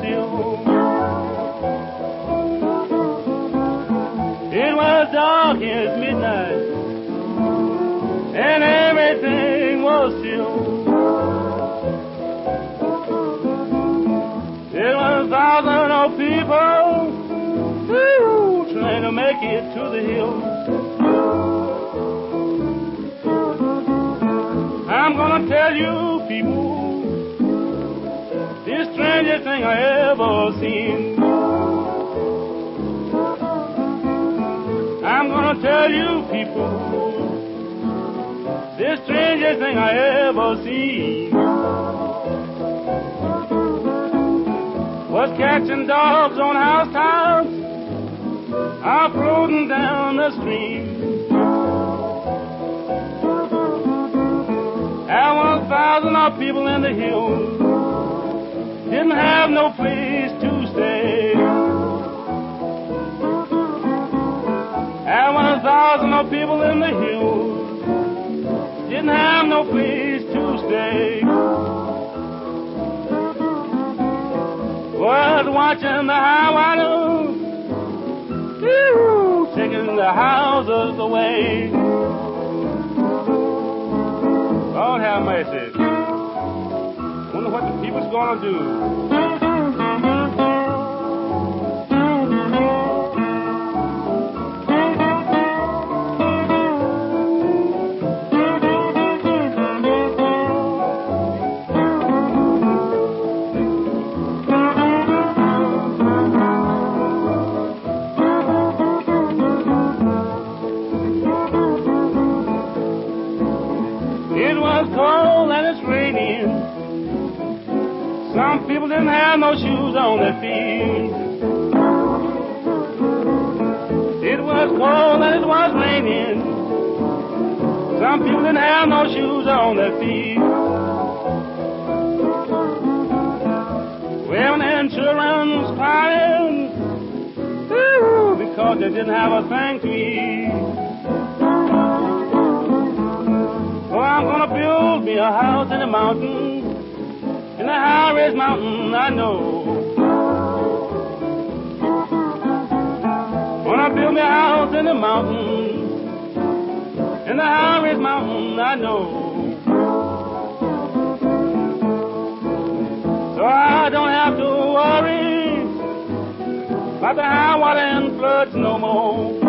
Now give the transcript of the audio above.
still. It was dark as midnight, and everything was still. There was thousands of people trying to make it to the hill. I'm gonna tell you people, the strangest thing I ever seen. I'm gonna tell you people, the strangest thing I ever seen was catching dogs on housetops, floating down the stream. There was thousands of people in the hills, didn't have no place to stay. There was thousands of people in the hills, didn't have no place to stay. Was watching the high water, taking the houses away. Lord have mercy. Wonder what the people's gonna do. It was cold and it's raining. Some people didn't have no shoes on their feet. It was cold and it was raining. Some people didn't have no shoes on their feet. Women and children was crying because they didn't have a thing to eat. Oh, I'm gonna build me a house in the mountain, in the highest mountain I know. Gonna build me a house in the mountain, in the highest mountain I know. So I don't have to worry about the high water and floods no more.